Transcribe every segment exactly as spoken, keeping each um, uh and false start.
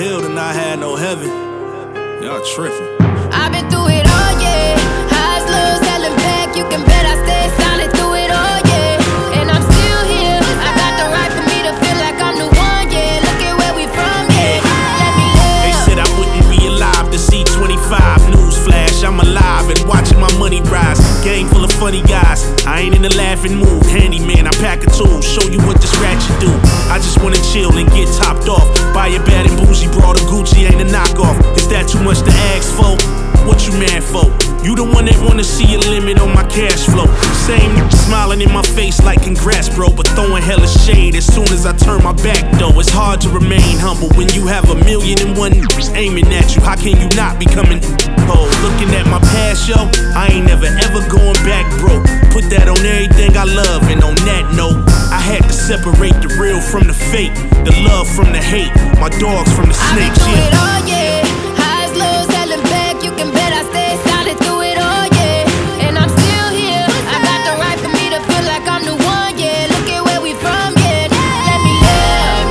hell to not have no heaven. Y'all tripping. I've been through it all, yeah. Highs, lows, selling back. You can bet I stay solid through it all, yeah. And I'm still here. I got the right for me to feel like I'm the one, yeah. Look at where we from, yeah. Let me live. They said I wouldn't be alive to see twenty-five. Newsflash, I'm alive and watching my money rise. Gang full of funny guys. I ain't in the laughing mood. Handyman, I pack a tool. Show you what this ratchet do. I just wanna chill and get topped off. Buy a bad and bougie, brought a Gucci, ain't a knockoff. Is that too much to ask for? What you mad for? You the one that wanna see a limit on my cash flow. Same smiling in my face like congrats, bro, but throwing hella shade as soon as I turn my back, though. It's hard to remain humble when you have a million and one aiming at you. How can you not be coming oh, looking at my past, yo? I ain't never ever going back, bro. Put that on everything I love, and on that note, I had to separate the real from the fake, the love from the hate, my dogs from the snakes. I've been through it all, yeah. Highs, lows, selling back. You can bet I stay solid through it all, yeah. And I'm still here. I got the right for me to feel like I'm the one, yeah. Look at where we from, yeah. Let me live,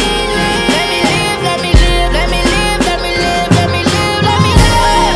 let me live, let me live, let me live, let me live, let me live, let me live,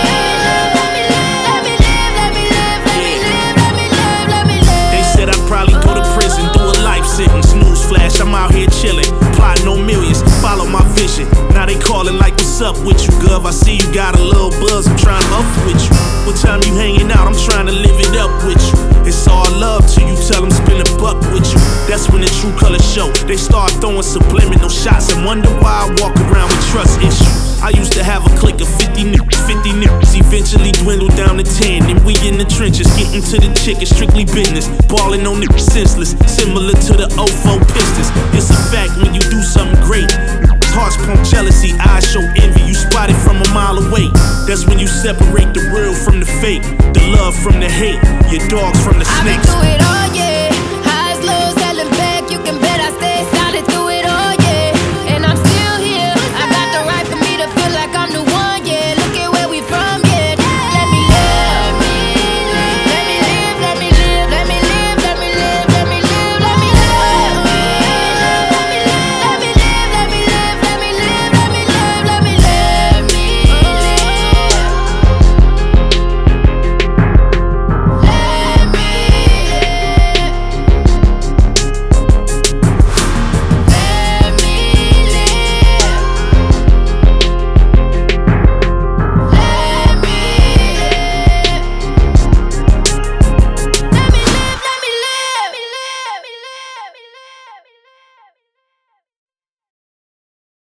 let me live, let me live, let me live, let me live, let me live, let me live. They said I'd probably go to prison, do a life sentence. Newsflash, I'm out here chilling, plotting on millions, follow my vision. Now they calling like, what's up with you, Gov? I see you got a little buzz, I'm trying to up with you. What time you hanging out? I'm trying to live it up with you. It's all love till you tell them spin a buck with you. That's when the true colors show. They start throwing subliminal shots and wonder why I walk around with trust issues. I used to have a clique of fifty niggas, fifty niggas, eventually dwindled down to ten. And we in the trenches, getting to the chick, it's strictly business. Balling on niggas senseless, similar to the oh four Pistons. It's a fact when you do something great. Hearts pump jealousy, eyes show envy. You spot it from a mile away. That's when you separate the real from the fake, the love from the hate, your dogs from the snakes. I've been through it